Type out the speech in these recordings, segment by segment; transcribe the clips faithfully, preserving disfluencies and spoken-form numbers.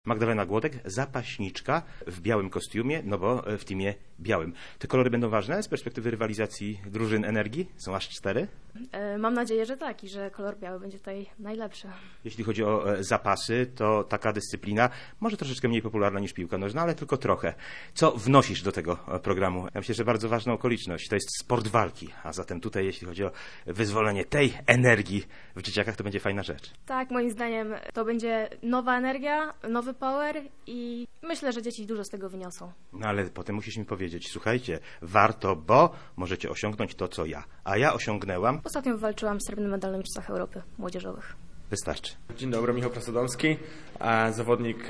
Magdalena Głodek, zapaśniczka w białym kostiumie, no bo w teamie białym. Te kolory będą ważne z perspektywy rywalizacji drużyn Energii? Są aż cztery? Mam nadzieję, że tak i że kolor biały będzie tutaj najlepszy. Jeśli chodzi o zapasy, to taka dyscyplina może troszeczkę mniej popularna niż piłka nożna, ale tylko trochę. Co wnosisz do tego programu? Ja myślę, że bardzo ważna okoliczność. To jest sport walki, a zatem tutaj, jeśli chodzi o wyzwolenie tej energii w dzieciakach, to będzie fajna rzecz. Tak, moim zdaniem to będzie nowa energia, nowy power i myślę, że dzieci dużo z tego wyniosą. No ale potem musisz mi powiedzieć, słuchajcie, warto, bo możecie osiągnąć to, co ja. A ja osiągnęłam... Ostatnio wywalczyłam srebrny medal na Mistrzostwach Europy Młodzieżowych. Wystarczy. Dzień dobry, Michał Prasodomski, zawodnik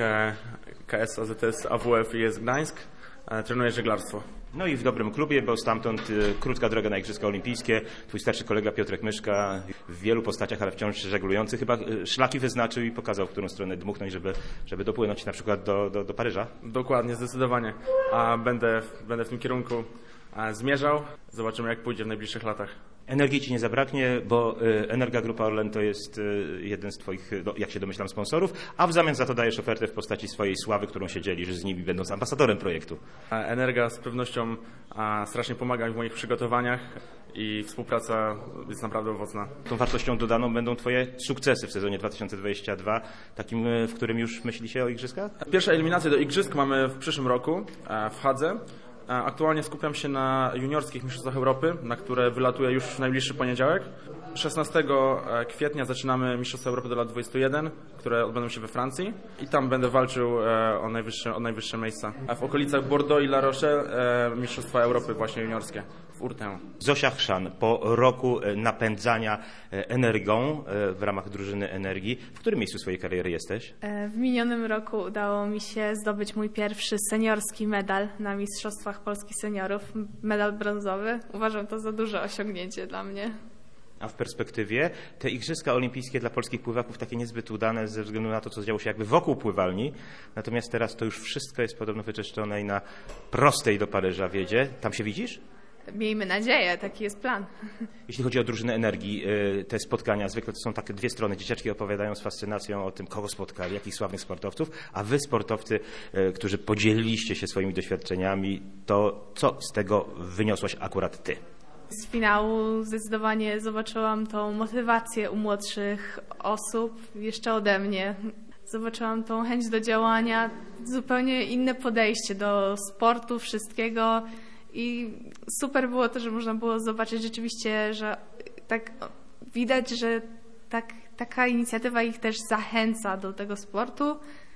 K S A Z S A W F I S Gdańsk, trenuję żeglarstwo. No i w dobrym klubie, bo stamtąd y, krótka droga na Igrzyska Olimpijskie. Twój starszy kolega Piotrek Myszka w wielu postaciach, ale wciąż żeglujący, chyba y, szlaki wyznaczył i pokazał, w którą stronę dmuchnąć, żeby, żeby dopłynąć na przykład do, do, do Paryża. Dokładnie, zdecydowanie. A będę, będę w tym kierunku zmierzał. Zobaczymy, jak pójdzie w najbliższych latach. Energii ci nie zabraknie, bo y, Energa Grupa Orlen to jest y, jeden z twoich, no, jak się domyślam, sponsorów, a w zamian za to dajesz ofertę w postaci swojej sławy, którą się dzielisz z nimi, będąc ambasadorem projektu. Energa z pewnością a, strasznie pomaga mi w moich przygotowaniach i współpraca jest naprawdę owocna. Tą wartością dodaną będą twoje sukcesy w sezonie dwa tysiące dwudziestym drugim, takim, w którym już myśli się o igrzyskach? Pierwsze eliminacje do igrzysk mamy w przyszłym roku w Hadze. Aktualnie skupiam się na juniorskich mistrzostwach Europy, na które wylatuję już w najbliższy poniedziałek. szesnastego kwietnia zaczynamy Mistrzostwa Europy do lat dwudziestu jeden, które odbędą się we Francji i tam będę walczył o najwyższe, o najwyższe miejsca. A w okolicach Bordeaux i La Rochelle Mistrzostwa Europy właśnie juniorskie w Urtę. Zosia Chrzan, po roku napędzania energią w ramach drużyny Energii, w którym miejscu swojej kariery jesteś? W minionym roku udało mi się zdobyć mój pierwszy seniorski medal na Mistrzostwach Polski Seniorów, medal brązowy. Uważam to za duże osiągnięcie dla mnie. A w perspektywie te Igrzyska Olimpijskie dla polskich pływaków takie niezbyt udane ze względu na to, co działo się jakby wokół pływalni. Natomiast teraz to już wszystko jest podobno wyczyszczone i na prostej do Paryża wiedzie. Tam się widzisz? Miejmy nadzieję, taki jest plan. Jeśli chodzi o drużynę Energii, te spotkania, zwykle to są takie dwie strony. Dzieciaczki opowiadają z fascynacją o tym, kogo spotkali, jakich sławnych sportowców, a wy sportowcy, którzy podzieliliście się swoimi doświadczeniami, to co z tego wyniosłaś akurat ty? Z finału zdecydowanie zobaczyłam tą motywację u młodszych osób, jeszcze ode mnie. Zobaczyłam tą chęć do działania, zupełnie inne podejście do sportu, wszystkiego i super było to, że można było zobaczyć rzeczywiście, że tak widać, że tak, taka inicjatywa ich też zachęca do tego sportu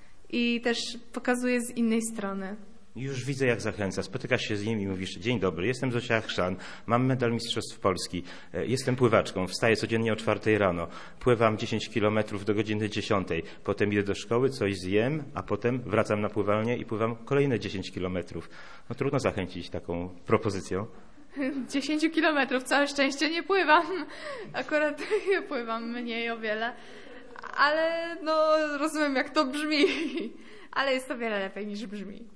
i też pokazuje z innej strony. Już widzę, jak zachęca. Spotykasz się z nimi i mówisz: dzień dobry, jestem Zosia Chrzan, mam medal Mistrzostw Polski, jestem pływaczką, wstaję codziennie o czwartej rano, pływam dziesięć kilometrów do godziny dziesiątej, potem idę do szkoły, coś zjem, a potem wracam na pływalnię i pływam kolejne dziesięć kilometrów. No trudno zachęcić taką propozycją. dziesięć kilometrów, całe szczęście nie pływam. Akurat pływam mniej o wiele, ale no rozumiem, jak to brzmi, ale jest to wiele lepiej niż brzmi.